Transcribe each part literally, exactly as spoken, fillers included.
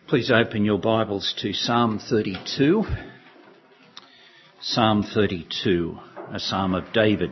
Please open your Bibles to Psalm thirty-two. Psalm thirty-two, a psalm of David.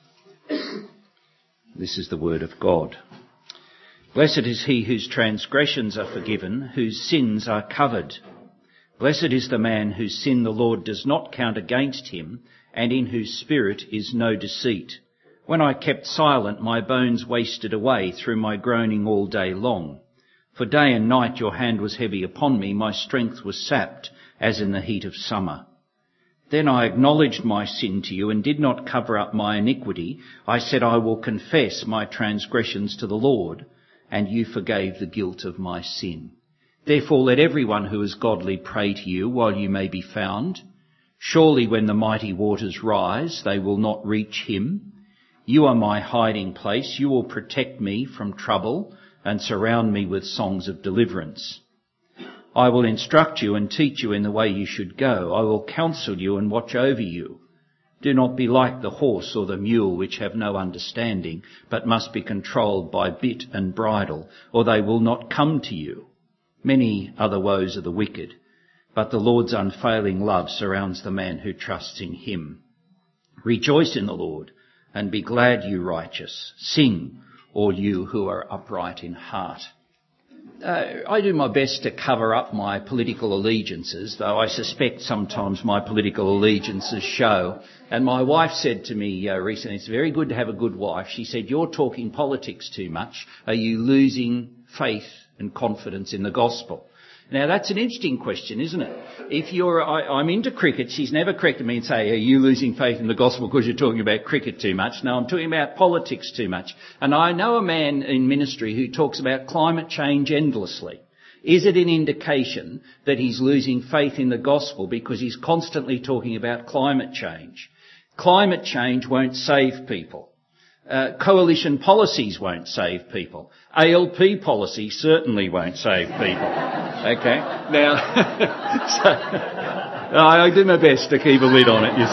This is the word of God. Blessed is he whose transgressions are forgiven, whose sins are covered. Blessed is the man whose sin the Lord does not count against him, and in whose spirit is no deceit. When I kept silent, my bones wasted away through my groaning all day long. For day and night your hand was heavy upon me, my strength was sapped as in the heat of summer. Then I acknowledged my sin to you and did not cover up my iniquity. I said, I will confess my transgressions to the Lord, and you forgave the guilt of my sin. Therefore let everyone who is godly pray to you while you may be found. Surely when the mighty waters rise, they will not reach him. You are my hiding place. You will protect me from trouble and surround me with songs of deliverance. I will instruct you and teach you in the way you should go. I will counsel you and watch over you. Do not be like the horse or the mule, which have no understanding, but must be controlled by bit and bridle, or they will not come to you. Many are the woes of the wicked, but the Lord's unfailing love surrounds the man who trusts in him. Rejoice in the Lord and be glad, you righteous. Sing, all you who are upright in heart. Uh, I do my best to cover up my political allegiances, though I suspect sometimes my political allegiances show. And my wife said to me uh, recently, it's very good to have a good wife. She said, you're talking politics too much. Are you losing faith and confidence in the gospel? Now, that's an interesting question, isn't it? If you're, I, I'm into cricket, she's never corrected me and say, are you losing faith in the gospel because you're talking about cricket too much? No, I'm talking about politics too much. And I know a man in ministry who talks about climate change endlessly. Is it an indication that he's losing faith in the gospel because he's constantly talking about climate change? Climate change won't save people. Uh, coalition policies won't save people. A L P policy certainly won't save people. Okay? Now, so, I do my best to keep a lid on it,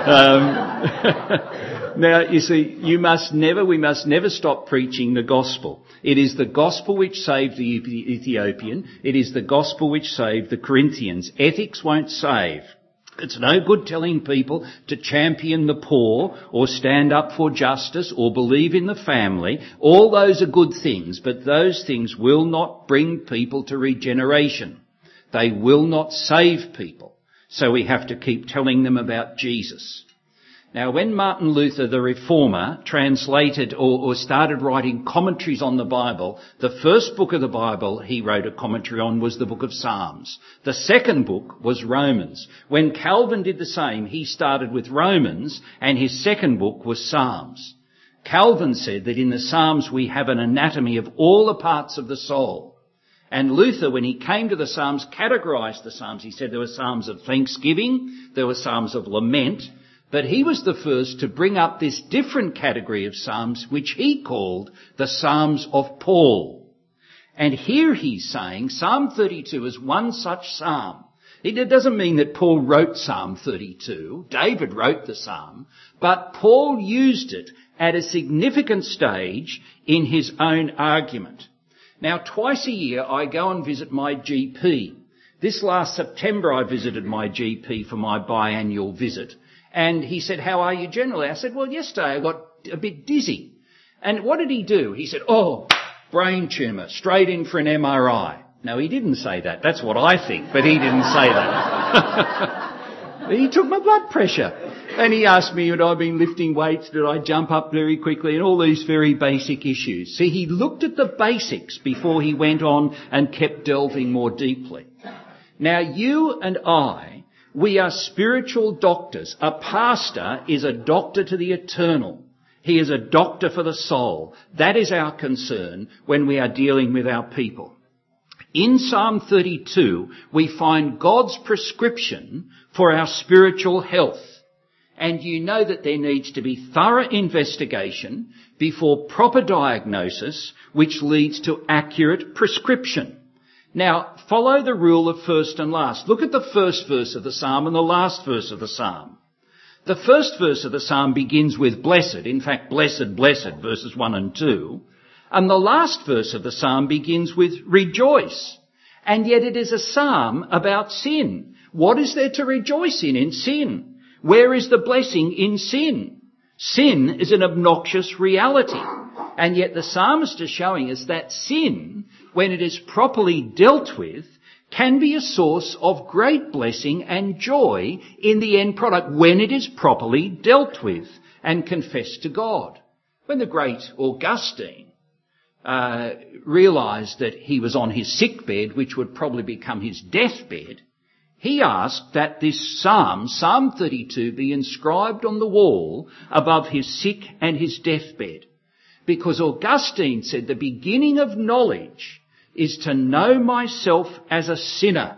you see. Um, now, you see, you must never, we must never stop preaching the gospel. It is the gospel which saved the Ethiopian. It is the gospel which saved the Corinthians. Ethics won't save. It's no good telling people to champion the poor or stand up for justice or believe in the family. All those are good things, but those things will not bring people to regeneration. They will not save people. So we have to keep telling them about Jesus. Now, when Martin Luther, the Reformer, translated or, or started writing commentaries on the Bible, the first book of the Bible he wrote a commentary on was the book of Psalms. The second book was Romans. When Calvin did the same, he started with Romans, and his second book was Psalms. Calvin said that in the Psalms we have an anatomy of all the parts of the soul. And Luther, when he came to the Psalms, categorized the Psalms. He said there were Psalms of thanksgiving, there were Psalms of lament, but he was the first to bring up this different category of Psalms, which he called the Psalms of Paul. And here he's saying Psalm thirty-two is one such psalm. It doesn't mean that Paul wrote Psalm thirty-two. David wrote the psalm. But Paul used it at a significant stage in his own argument. Now, twice a year I go and visit my G P. This last September I visited my G P for my biannual visit. And he said, how are you generally? I said, well, yesterday I got a bit dizzy. And what did he do? He said, oh, brain tumour, straight in for an M R I. No, he didn't say that. That's what I think, but he didn't say that. He took my blood pressure. And he asked me, had I been lifting weights? Did I jump up very quickly? And all these very basic issues. See, he looked at the basics before he went on and kept delving more deeply. Now, you and I, we are spiritual doctors. A pastor is a doctor to the eternal. He is a doctor for the soul. That is our concern when we are dealing with our people. In Psalm thirty-two, we find God's prescription for our spiritual health. And you know that there needs to be thorough investigation before proper diagnosis, which leads to accurate prescription. Now, follow the rule of first and last. Look at the first verse of the psalm and the last verse of the psalm. The first verse of the psalm begins with blessed. In fact, blessed, blessed, verses one and two. And the last verse of the psalm begins with rejoice. And yet it is a psalm about sin. What is there to rejoice in in sin? Where is the blessing in sin? Sin is an obnoxious reality. And yet the psalmist is showing us that sin, when it is properly dealt with, can be a source of great blessing and joy in the end product when it is properly dealt with and confessed to God. When the great Augustine uh, realised that he was on his sick bed, which would probably become his deathbed, he asked that this psalm, Psalm thirty-two, be inscribed on the wall above his sick and his deathbed. Because Augustine said the beginning of knowledge is to know myself as a sinner.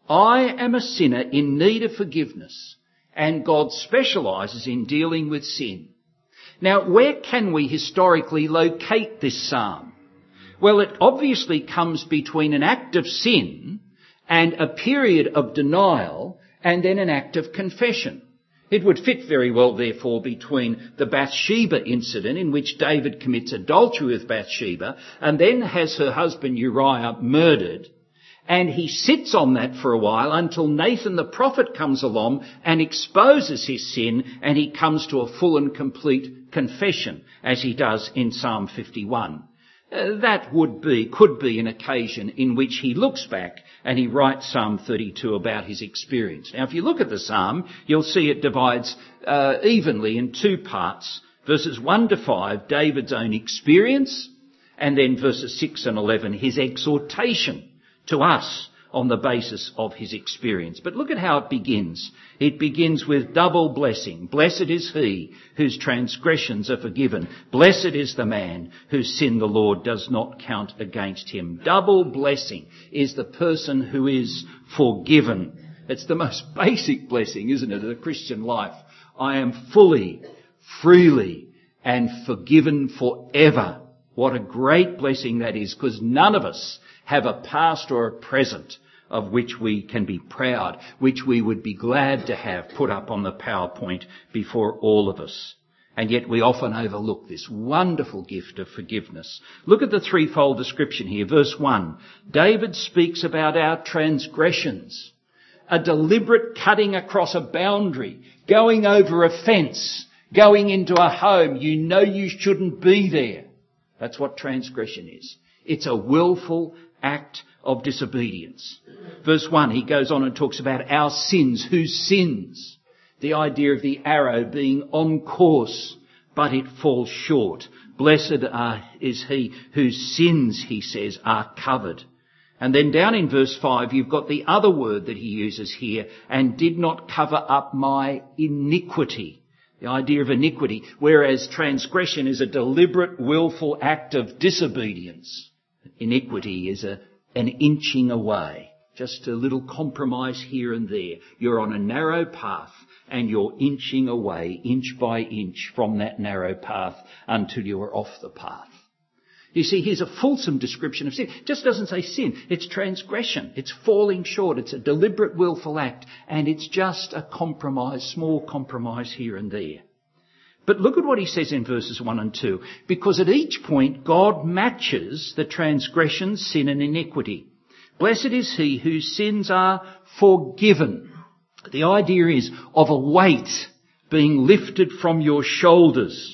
I am a sinner in need of forgiveness, and God specialises in dealing with sin. Now, where can we historically locate this psalm? Well, it obviously comes between an act of sin and a period of denial and then an act of confession. It would fit very well, therefore, between the Bathsheba incident in which David commits adultery with Bathsheba and then has her husband Uriah murdered, and he sits on that for a while until Nathan the prophet comes along and exposes his sin, and he comes to a full and complete confession, as he does in Psalm fifty-one. Uh, that would be, could be an occasion in which he looks back and he writes Psalm thirty-two about his experience. Now, if you look at the psalm, you'll see it divides uh, evenly in two parts. Verses one to five, David's own experience, and then verses six and eleven, his exhortation to us on the basis of his experience. But look at how it begins. It begins with double blessing. Blessed is he whose transgressions are forgiven. Blessed is the man whose sin the Lord does not count against him. Double blessing is the person who is forgiven. It's the most basic blessing, isn't it, of the Christian life. I am fully, freely, and forgiven forever. What a great blessing that is, because none of us have a past or a present of which we can be proud, which we would be glad to have put up on the PowerPoint before all of us. And yet we often overlook this wonderful gift of forgiveness. Look at the threefold description here. Verse one, David speaks about our transgressions, a deliberate cutting across a boundary, going over a fence, going into a home. You know you shouldn't be there. That's what transgression is. It's a willful act of disobedience. Verse one, he goes on and talks about our sins. Whose sins? The idea of the arrow being on course, but it falls short. Blessed are, is he whose sins, he says, are covered. And then down in verse five, you've got the other word that he uses here, and did not cover up my iniquity. The idea of iniquity, whereas transgression is a deliberate, willful act of disobedience. Iniquity is a, an inching away, just a little compromise here and there. You're on a narrow path and you're inching away, inch by inch, from that narrow path until you are off the path. You see, here's a fulsome description of sin. It just doesn't say sin. It's transgression. It's falling short. It's a deliberate, willful act, and it's just a compromise, small compromise here and there. But look at what he says in verses one and two. Because at each point, God matches the transgression, sin and iniquity. Blessed is he whose sins are forgiven. The idea is of a weight being lifted from your shoulders.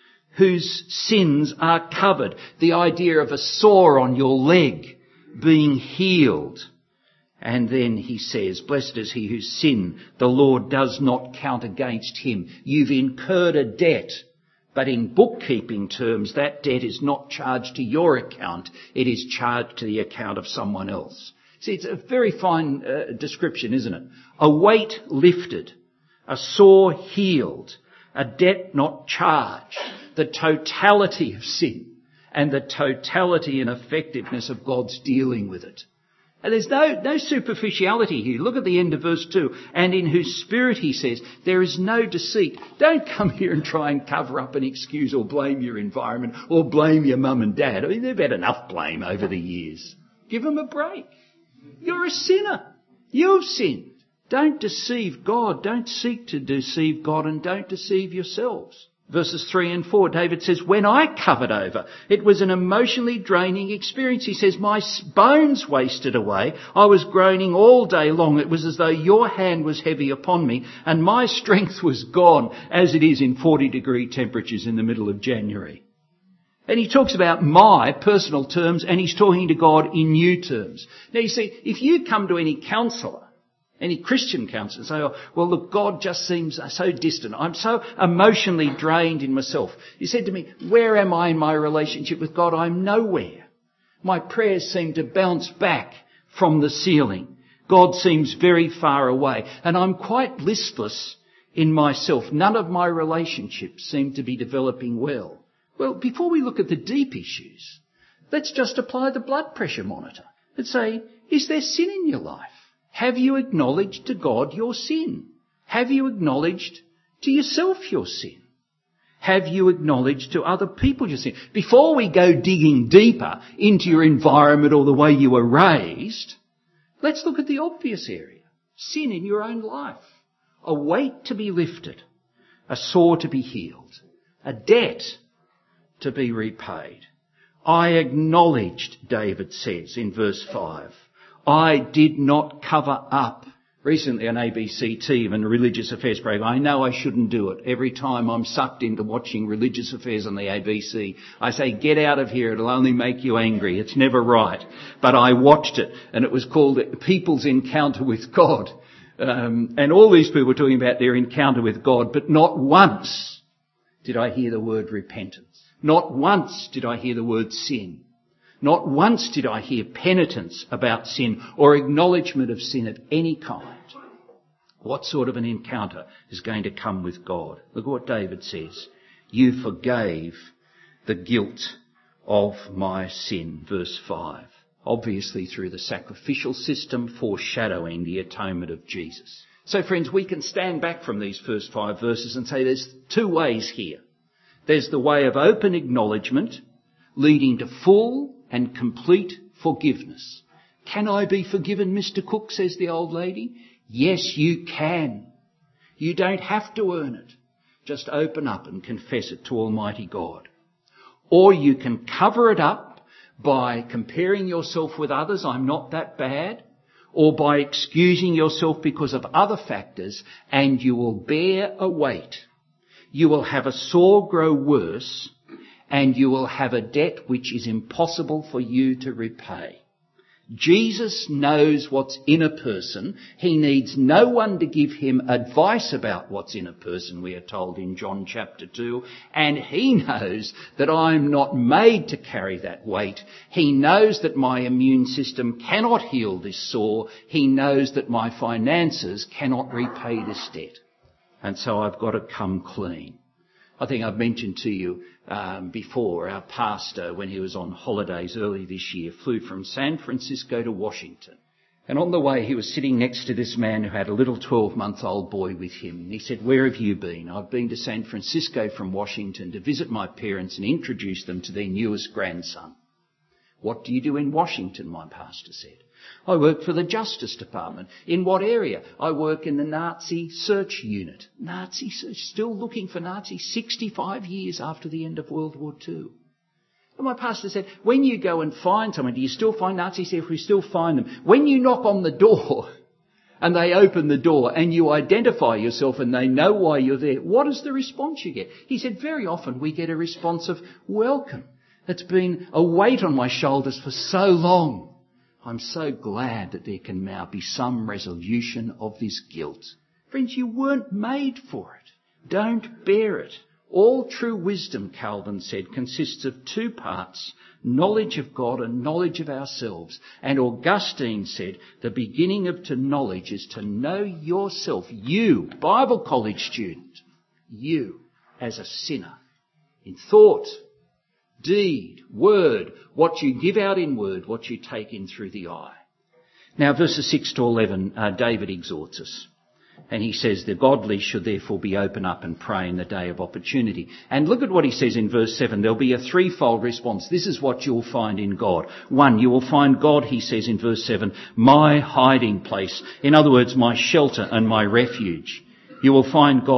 Whose sins are covered. The idea of a sore on your leg being healed. And then he says, blessed is he whose sin the Lord does not count against him. You've incurred a debt, but in bookkeeping terms, that debt is not charged to your account. It is charged to the account of someone else. See, it's a very fine uh, description, isn't it? A weight lifted, a sore healed, a debt not charged, the totality of sin and the totality and effectiveness of God's dealing with it. And there's no, no superficiality here. Look at the end of verse two. And in whose spirit, he says, there is no deceit. Don't come here and try and cover up an excuse or blame your environment or blame your mum and dad. I mean, they've had enough blame over the years. Give them a break. You're a sinner. You've sinned. Don't deceive God. Don't seek to deceive God, and don't deceive yourselves. Verses three and four, David says, when I covered over, it was an emotionally draining experience. He says, my bones wasted away. I was groaning all day long. It was as though your hand was heavy upon me and my strength was gone, as it is in forty degree temperatures in the middle of January. And he talks about my personal terms, and he's talking to God in new terms. Now you see, if you come to any counsellor, any Christian counsellor, and say, oh, well look, God just seems so distant. I'm so emotionally drained in myself. You said to me, where am I in my relationship with God? I'm nowhere. My prayers seem to bounce back from the ceiling. God seems very far away. And I'm quite listless in myself. None of my relationships seem to be developing well. Well, before we look at the deep issues, let's just apply the blood pressure monitor and say, is there sin in your life? Have you acknowledged to God your sin? Have you acknowledged to yourself your sin? Have you acknowledged to other people your sin? Before we go digging deeper into your environment or the way you were raised, let's look at the obvious area. Sin in your own life. A weight to be lifted. A sore to be healed. A debt to be repaid. I acknowledged, David says in verse five. I did not cover up. Recently on A B C T and Religious Affairs program, I know I shouldn't do it. Every time I'm sucked into watching Religious Affairs on the A B C, I say, get out of here, it'll only make you angry. It's never right. But I watched it, and it was called People's Encounter with God. Um, and all these people were talking about their encounter with God, but not once did I hear the word repentance. Not once did I hear the word sin. Not once did I hear penitence about sin or acknowledgement of sin of any kind. What sort of an encounter is going to come with God? Look at what David says. You forgave the guilt of my sin, verse five. Obviously through the sacrificial system foreshadowing the atonement of Jesus. So friends, we can stand back from these first five verses and say there's two ways here. There's the way of open acknowledgement leading to full and complete forgiveness. Can I be forgiven, Mister Cook, says the old lady? Yes, you can. You don't have to earn it. Just open up and confess it to Almighty God. Or you can cover it up by comparing yourself with others, I'm not that bad, or by excusing yourself because of other factors, and you will bear a weight. You will have a sore grow worse, and you will have a debt which is impossible for you to repay. Jesus knows what's in a person. He needs no one to give him advice about what's in a person, we are told in John chapter two. And he knows that I'm not made to carry that weight. He knows that my immune system cannot heal this sore. He knows that my finances cannot repay this debt. And so I've got to come clean. I think I've mentioned to you um, before, our pastor, when he was on holidays early this year, flew from San Francisco to Washington. And on the way, he was sitting next to this man who had a little twelve-month-old boy with him. And he said, where have you been? I've been to San Francisco from Washington to visit my parents and introduce them to their newest grandson. What do you do in Washington, my pastor said. I work for the Justice Department. In what area? I work in the Nazi search unit. Nazi search, still looking for Nazis sixty-five years after the end of World War Two. And my pastor said, when you go and find someone, do you still find Nazis? If we still find them. When you knock on the door and they open the door and you identify yourself and they know why you're there, what is the response you get? He said, very often we get a response of welcome. It's been a weight on my shoulders for so long. I'm so glad that there can now be some resolution of this guilt. Friends, you weren't made for it. Don't bear it. All true wisdom, Calvin said, consists of two parts, knowledge of God and knowledge of ourselves. And Augustine said, the beginning of to knowledge is to know yourself, you, Bible college student, you as a sinner, in thought, deed, word, what you give out in word, what you take in through the eye. Now, verses six to eleven, uh, David exhorts us. And he says, the godly should therefore be open up and pray in the day of opportunity. And look at what he says in verse seven. There'll be a threefold response. This is what you'll find in God. One, you will find God, he says in verse seven, my hiding place. In other words, my shelter and my refuge. You will find God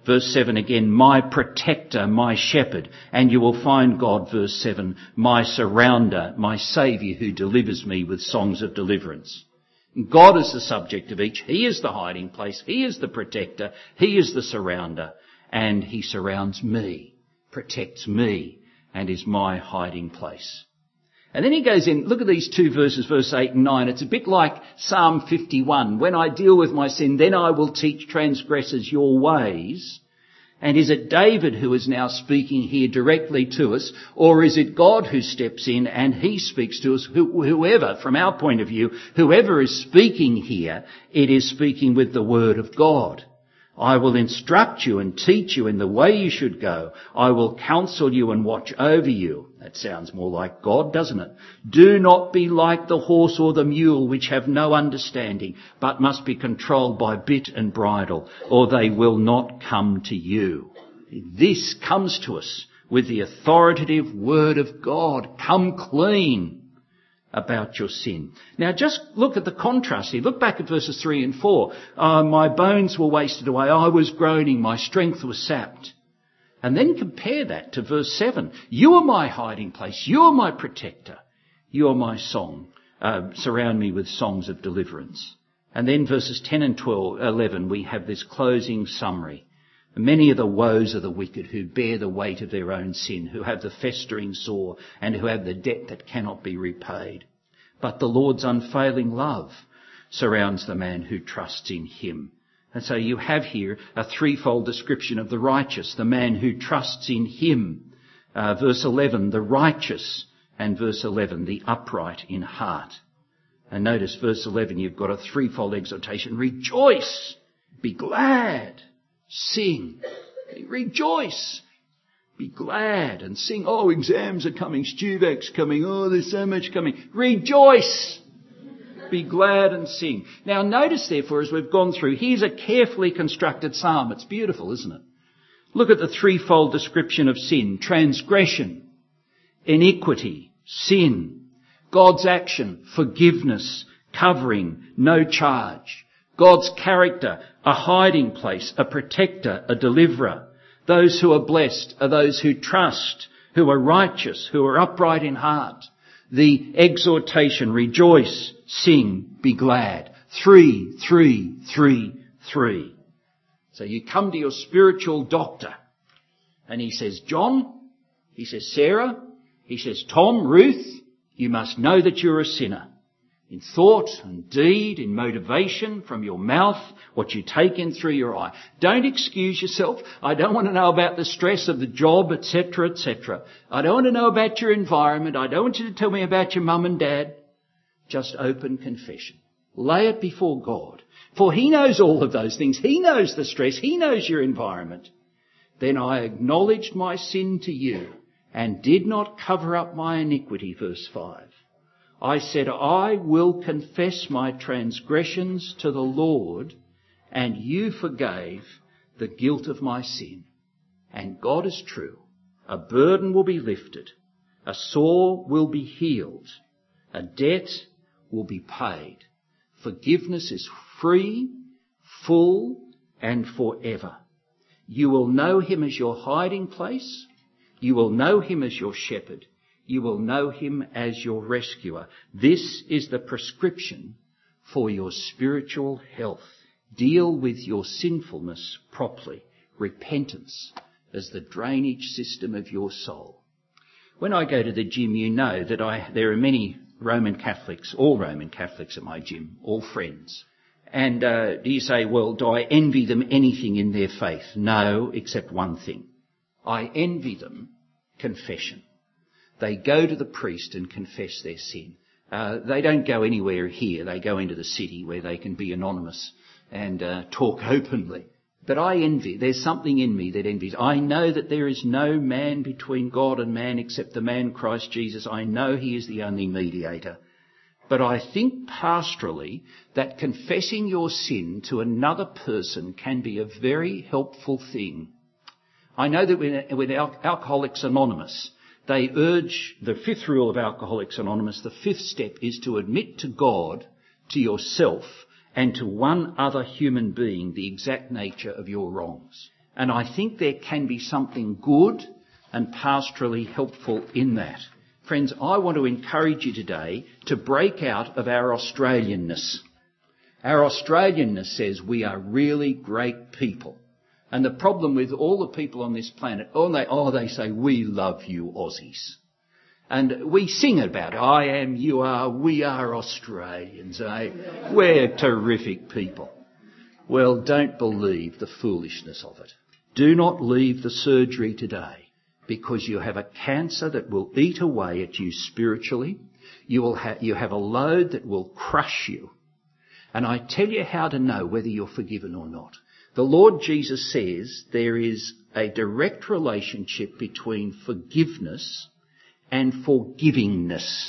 Verse seven again, my protector, my shepherd. And you will find God, verse seven, my surrounder, my saviour who delivers me with songs of deliverance. God is the subject of each. He is the hiding place. He is the protector. He is the surrounder. And he surrounds me, protects me, and is my hiding place. And then he goes in, look at these two verses, verse eight and nine. It's a bit like Psalm fifty-one. When I deal with my sin, then I will teach transgressors your ways. And is it David who is now speaking here directly to us, or is it God who steps in and he speaks to us? Whoever, from our point of view, whoever is speaking here, it is speaking with the word of God. I will instruct you and teach you in the way you should go. I will counsel you and watch over you. That sounds more like God, doesn't it? Do not be like the horse or the mule, which have no understanding, but must be controlled by bit and bridle, or they will not come to you. This comes to us with the authoritative word of God. Come clean about your sin. Now just look at the contrast here. Look back at verses three and four. Uh, my bones were wasted away. I was groaning. My strength was sapped. And then compare that to verse seven. You are my hiding place. You are my protector. You are my song. Uh, surround me with songs of deliverance. And then verses ten and twelve, eleven, we have this closing summary. Many are the woes of the wicked who bear the weight of their own sin, who have the festering sore and who have the debt that cannot be repaid. But the Lord's unfailing love surrounds the man who trusts in him. And so you have here a threefold description of the righteous, the man who trusts in him. Uh, verse eleven, the righteous, and verse eleven, the upright in heart. And notice verse eleven, you've got a threefold exhortation. Rejoice, be glad. Sing, rejoice, be glad and sing. Oh, exams are coming, Stuvac's coming, oh, there's so much coming. Rejoice, be glad and sing. Now notice therefore, as we've gone through, here's a carefully constructed psalm. It's beautiful, isn't it? Look at the threefold description of sin: transgression, iniquity, sin. God's action, forgiveness, covering, no charge. God's character, a hiding place, a protector, a deliverer. Those who are blessed are those who trust, who are righteous, who are upright in heart. The exhortation, rejoice, sing, be glad. Three, three, three, three. So you come to your spiritual doctor and he says, John, he says, Sarah, he says, Tom, Ruth, you must know that you're a sinner. In thought and deed, in motivation, from your mouth, what you take in through your eye. Don't excuse yourself. I don't want to know about the stress of the job, et cetera, et cetera. I don't want to know about your environment. I don't want you to tell me about your mum and dad. Just open confession. Lay it before God. For he knows all of those things. He knows the stress. He knows your environment. Then I acknowledged my sin to you and did not cover up my iniquity, verse five. I said, I will confess my transgressions to the Lord, and you forgave the guilt of my sin. And God is true. A burden will be lifted. A sore will be healed. A debt will be paid. Forgiveness is free, full, and forever. You will know him as your hiding place. You will know him as your shepherd. You will know him as your rescuer. This is the prescription for your spiritual health. Deal with your sinfulness properly. Repentance as the drainage system of your soul. When I go to the gym, you know that I there are many Roman Catholics, all Roman Catholics at my gym, all friends. And uh, do you say, well, do I envy them anything in their faith? No, except one thing. I envy them confession. They go to the priest and confess their sin. Uh, they don't go anywhere here. They go into the city where they can be anonymous and uh, talk openly. But I envy. There's something in me that envies. I know that there is no man between God and man except the man Christ Jesus. I know he is the only mediator. But I think pastorally that confessing your sin to another person can be a very helpful thing. I know that with, with Alcoholics Anonymous, they urge the fifth rule of Alcoholics Anonymous, the fifth step is to admit to God, to yourself, and to one other human being the exact nature of your wrongs. And I think there can be something good and pastorally helpful in that. Friends, I want to encourage you today to break out of our Australianness. Our Australianness says we are really great people. And the problem with all the people on this planet, oh, they, oh, they say, we love you Aussies. And we sing about it. I am, you are, we are Australians, eh? We're terrific people. Well, don't believe the foolishness of it. Do not leave the surgery today because you have a cancer that will eat away at you spiritually. You will ha- you have a load that will crush you. And I tell you how to know whether you're forgiven or not. The Lord Jesus says there is a direct relationship between forgiveness and forgivingness.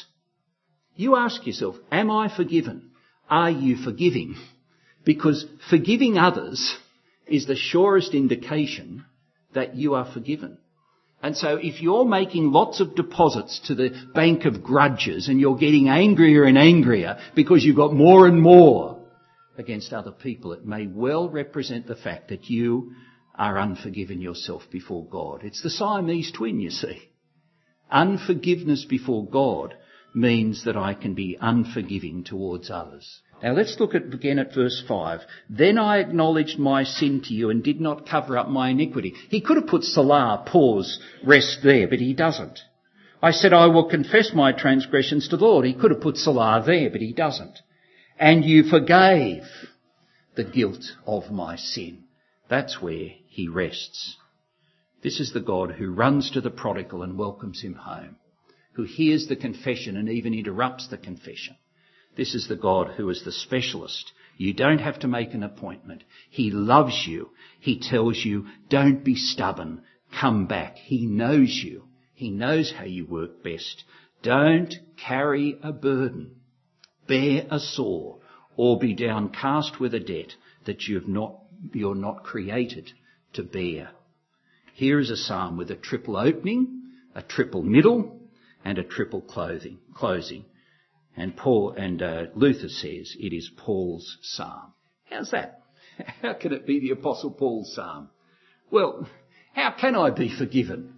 You ask yourself, am I forgiven? Are you forgiving? Because forgiving others is the surest indication that you are forgiven. And so if you're making lots of deposits to the bank of grudges and you're getting angrier and angrier because you've got more and more against other people, it may well represent the fact that you are unforgiven yourself before God. It's the Siamese twin, you see. Unforgiveness before God means that I can be unforgiving towards others. Now let's look at, again at verse five. Then I acknowledged my sin to you and did not cover up my iniquity. He could have put Salah, pause, rest there, but he doesn't. I said I will confess my transgressions to the Lord. He could have put Salah there, but he doesn't. And you forgave the guilt of my sin. That's where he rests. This is the God who runs to the prodigal and welcomes him home, who hears the confession and even interrupts the confession. This is the God who is the specialist. You don't have to make an appointment. He loves you. He tells you, don't be stubborn. Come back. He knows you. He knows how you work best. Don't carry a burden, bear a sore, or be downcast with a debt that you've not, you're not created to bear. Here is a psalm with a triple opening, a triple middle, and a triple clothing, closing. And Paul and uh, Luther says it is Paul's psalm. How's that? How can it be the Apostle Paul's psalm? Well, how can I be forgiven?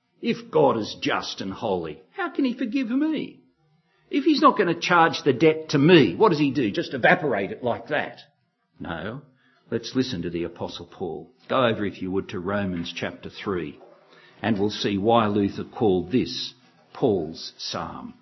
If God is just and holy, how can he forgive me? If he's not going to charge the debt to me, what does he do? Just evaporate it like that? No. Let's listen to the Apostle Paul. Go over, if you would, to Romans chapter three, and we'll see why Luther called this Paul's psalm.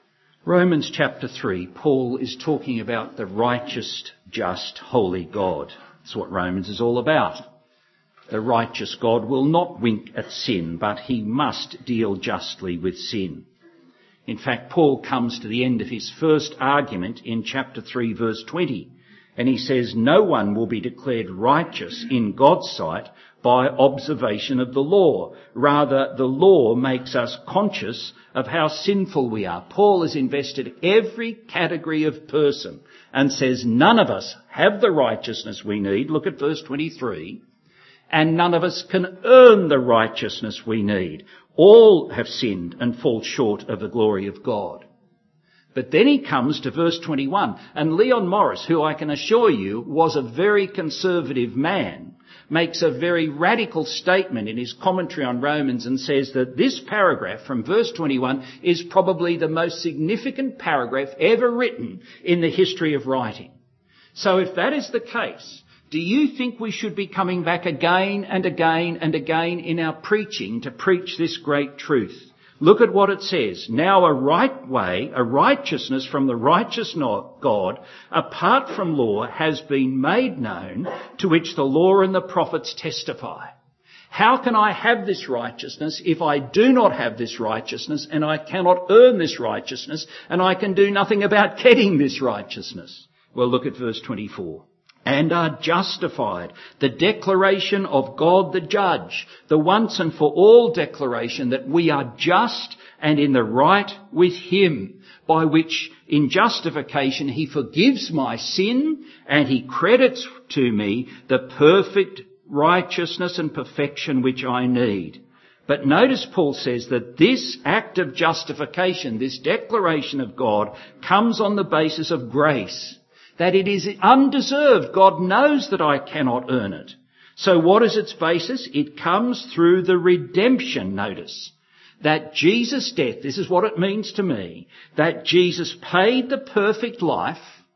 Romans chapter three, Paul is talking about the righteous, just, holy God. That's what Romans is all about. The righteous God will not wink at sin, but he must deal justly with sin. In fact, Paul comes to the end of his first argument in chapter three, verse twenty, and he says, no one will be declared righteous in God's sight by observation of the law. Rather, the law makes us conscious of how sinful we are. Paul has invested every category of person and says none of us have the righteousness we need. Look at verse twenty-three. And none of us can earn the righteousness we need. All have sinned and fall short of the glory of God. But then he comes to verse twenty-one, and Leon Morris, who I can assure you was a very conservative man, makes a very radical statement in his commentary on Romans and says that this paragraph from verse twenty-one is probably the most significant paragraph ever written in the history of writing. So if that is the case, do you think we should be coming back again and again and again in our preaching to preach this great truth? Look at what it says. Now a right way, a righteousness from the righteous God, apart from law, has been made known, to which the law and the prophets testify. How can I have this righteousness if I do not have this righteousness, and I cannot earn this righteousness, and I can do nothing about getting this righteousness? Well, look at verse twenty-four. And are justified. The declaration of God the judge, the once and for all declaration that we are just and in the right with him, by which in justification he forgives my sin and he credits to me the perfect righteousness and perfection which I need. But notice Paul says that this act of justification, this declaration of God, comes on the basis of grace. That it is undeserved. God knows that I cannot earn it. So what is its basis? It comes through the redemption, notice, that Jesus' death, this is what it means to me, that Jesus paid the perfect life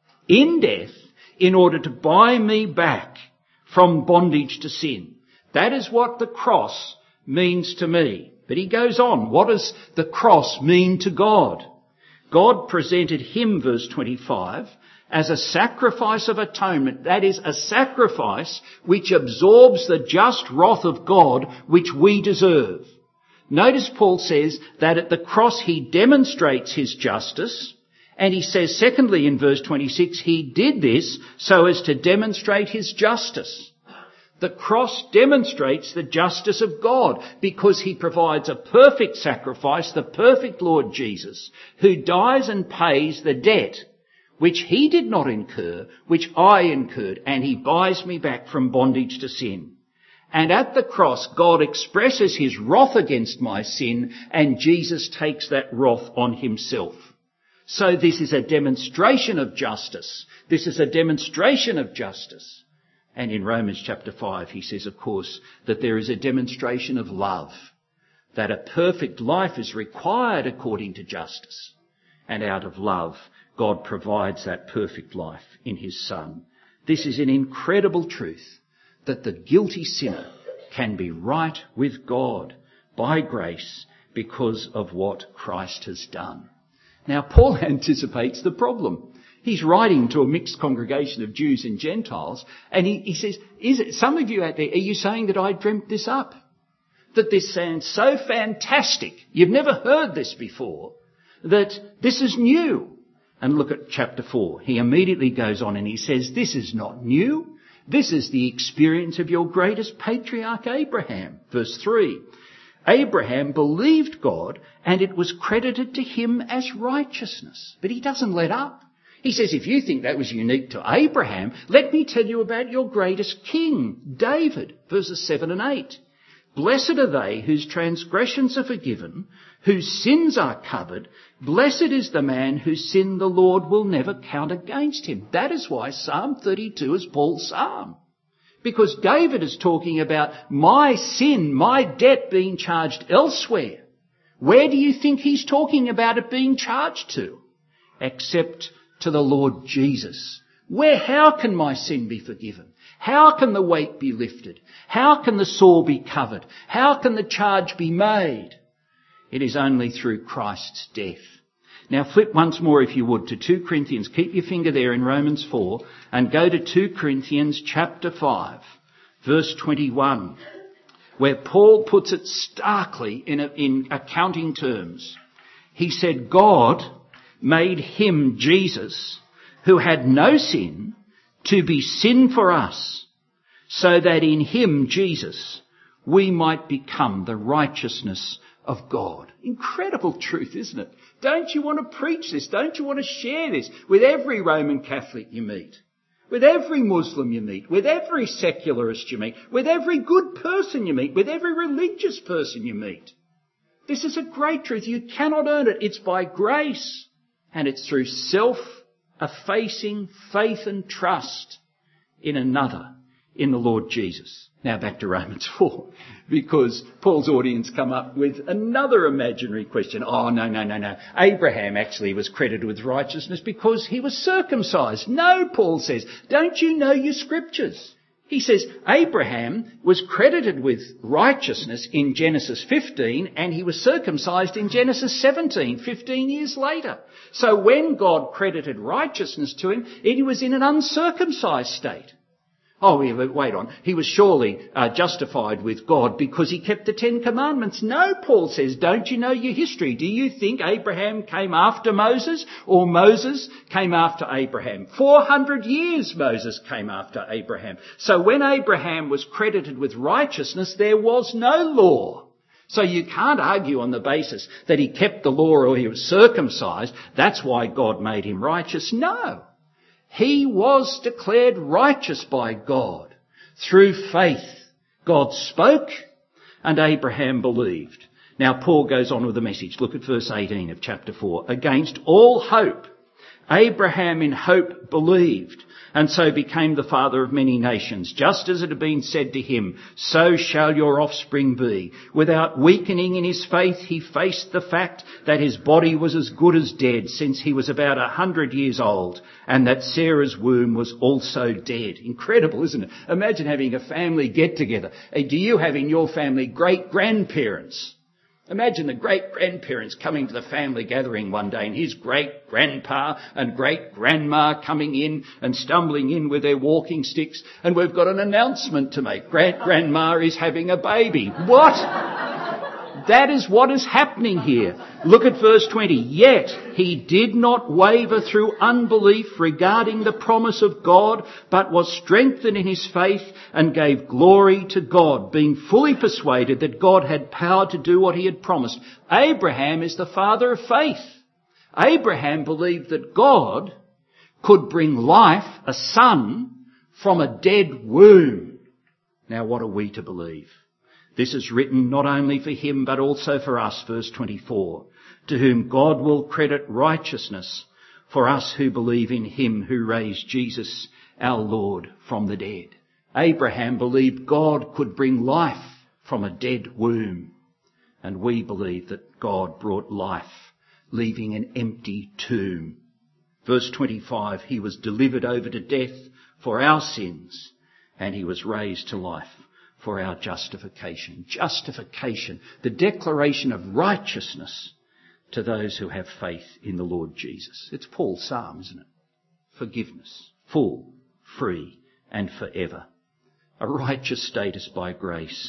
in death in order to buy me back from bondage to sin. That is what the cross means to me. But he goes on, what does the cross mean to God? God presented him, verse twenty-five, as a sacrifice of atonement, that is, a sacrifice which absorbs the just wrath of God which we deserve. Notice Paul says that at the cross he demonstrates his justice, and he says secondly in verse twenty-six, he did this so as to demonstrate his justice. The cross demonstrates the justice of God because he provides a perfect sacrifice, the perfect Lord Jesus, who dies and pays the debt which he did not incur, which I incurred, and he buys me back from bondage to sin. And at the cross, God expresses his wrath against my sin, and Jesus takes that wrath on himself. So this is a demonstration of justice. This is a demonstration of justice. And in Romans chapter five, he says, of course, that there is a demonstration of love, that a perfect life is required according to justice. And out of love, God provides that perfect life in his Son. This is an incredible truth, that the guilty sinner can be right with God by grace because of what Christ has done. Now, Paul anticipates the problem. He's writing to a mixed congregation of Jews and Gentiles, and he, he says, "Is it, some of you out there, are you saying that I dreamt this up? That this sounds so fantastic, you've never heard this before, that this is new?" And look at chapter four. He immediately goes on and he says, this is not new. This is the experience of your greatest patriarch Abraham. Verse three. Abraham believed God and it was credited to him as righteousness. But he doesn't let up. He says, if you think that was unique to Abraham, let me tell you about your greatest king, David. Verses seven and eight. Blessed are they whose transgressions are forgiven, whose sins are covered. Blessed is the man whose sin the Lord will never count against him. That is why Psalm thirty-two is Paul's psalm. Because David is talking about my sin, my debt being charged elsewhere. Where do you think he's talking about it being charged to? Except to the Lord Jesus. Where, how can my sin be forgiven? How can the weight be lifted? How can the sore be covered? How can the charge be made? It is only through Christ's death. Now flip once more, if you would, to Second Corinthians. Keep your finger there in Romans four and go to Second Corinthians chapter five, verse twenty-one, where Paul puts it starkly in, a, in accounting terms. He said, God made him, Jesus, who had no sin, to be sin for us, so that in him, Jesus, we might become the righteousness of God. Incredible truth, isn't it? Don't you want to preach this? Don't you want to share this with every Roman Catholic you meet? With every Muslim you meet? With every secularist you meet? With every good person you meet? With every religious person you meet? This is a great truth. You cannot earn it. It's by grace. And it's through self-effacing faith and trust in another, in the Lord Jesus. Now back to Romans four, because Paul's audience come up with another imaginary question. Oh, no, no, no, no. Abraham actually was credited with righteousness because he was circumcised. No, Paul says, don't you know your scriptures? He says Abraham was credited with righteousness in Genesis fifteen and he was circumcised in Genesis seventeen, fifteen years later. So when God credited righteousness to him, he was in an uncircumcised state. Oh, wait on. He was surely uh, justified with God because he kept the Ten Commandments. No, Paul says, don't you know your history? Do you think Abraham came after Moses or Moses came after Abraham? Four hundred years Moses came after Abraham. So when Abraham was credited with righteousness, there was no law. So you can't argue on the basis that he kept the law or he was circumcised. That's why God made him righteous. No. He was declared righteous by God through faith. God spoke and Abraham believed. Now Paul goes on with the message. Look at verse eighteen of chapter four. Against all hope, Abraham in hope believed, and so became the father of many nations. Just as it had been said to him, so shall your offspring be. Without weakening in his faith, he faced the fact that his body was as good as dead since he was about a hundred years old, and that Sarah's womb was also dead. Incredible, isn't it? Imagine having a family get-together. Do you have in your family great-grandparents? Imagine the great-grandparents coming to the family gathering one day, and his great-grandpa and great-grandma coming in and stumbling in with their walking sticks, and we've got an announcement to make. Great-grandma is having a baby. What? That is what is happening here. Look at verse twenty. Yet he did not waver through unbelief regarding the promise of God, but was strengthened in his faith and gave glory to God, being fully persuaded that God had power to do what he had promised. Abraham is the father of faith. Abraham believed that God could bring life, a son, from a dead womb. Now what are we to believe? This is written not only for him but also for us, verse twenty-four, to whom God will credit righteousness for us who believe in him who raised Jesus our Lord from the dead. Abraham believed God could bring life from a dead womb, and we believe that God brought life, leaving an empty tomb. Verse twenty-five, he was delivered over to death for our sins, and he was raised to life for our justification. Justification, the declaration of righteousness to those who have faith in the Lord Jesus. It's Paul's psalm, isn't it? Forgiveness, full, free, and forever. A righteous status by grace.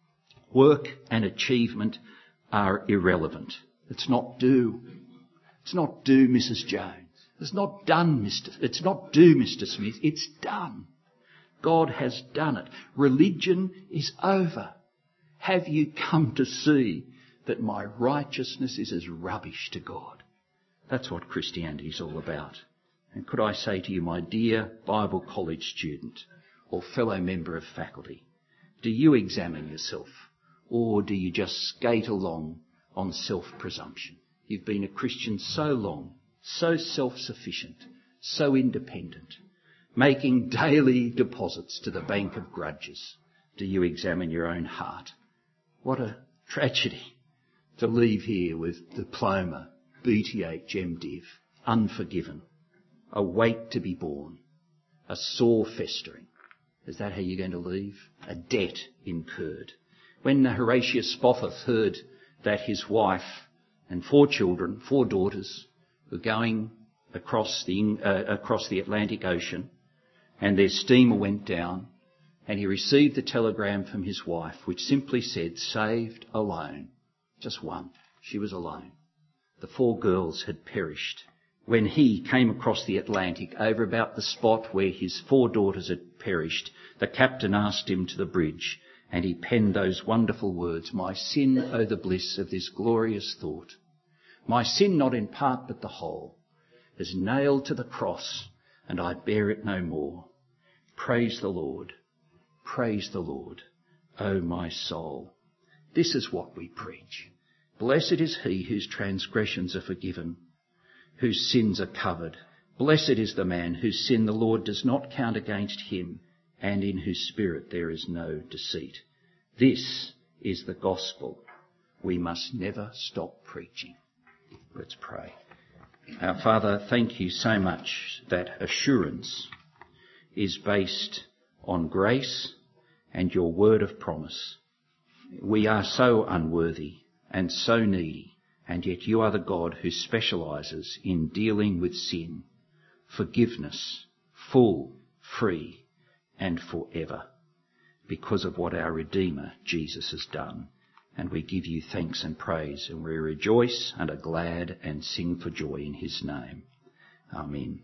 Work and achievement are irrelevant. It's not due. It's not due, Missus Jones. It's not done, Mister It's not due, Mister Smith. It's done. God has done it. Religion is over. Have you come to see that my righteousness is as rubbish to God? That's what Christianity is all about. And could I say to you, my dear Bible college student or fellow member of faculty, do you examine yourself, or do you just skate along on self-presumption? You've been a Christian so long, so self-sufficient, so independent, making daily deposits to the bank of grudges. Do you examine your own heart? What a tragedy to leave here with diploma, B T H, MDiv, unforgiven, a weight to be borne, a sore festering. Is that how you're going to leave? A debt incurred. When Horatius Spofforth heard that his wife and four children, four daughters, were going across the, uh, across the Atlantic Ocean, and their steamer went down, and he received a telegram from his wife which simply said, saved alone. Just one. She was alone. The four girls had perished. When he came across the Atlantic over about the spot where his four daughters had perished, the captain asked him to the bridge, and he penned those wonderful words, my sin, oh the bliss of this glorious thought. My sin, not in part but the whole, is nailed to the cross, and I bear it no more. Praise the Lord. Praise the Lord, O my soul. This is what we preach. Blessed is he whose transgressions are forgiven, whose sins are covered. Blessed is the man whose sin the Lord does not count against him, and in whose spirit there is no deceit. This is the gospel we must never stop preaching. Let's pray. Our Father, thank you so much that assurance is based on grace and your word of promise. We are so unworthy and so needy, and yet you are the God who specialises in dealing with sin, forgiveness, full, free, and forever, because of what our Redeemer, Jesus, has done. And we give you thanks and praise, and we rejoice and are glad and sing for joy in his name. Amen.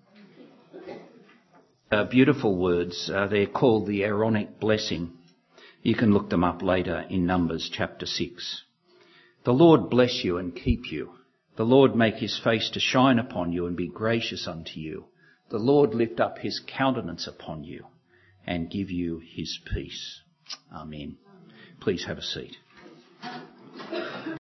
Uh, beautiful words. Uh, they're called the Aaronic blessing. You can look them up later in Numbers chapter six. The Lord bless you and keep you. The Lord make his face to shine upon you and be gracious unto you. The Lord lift up his countenance upon you and give you his peace. Amen. Please have a seat.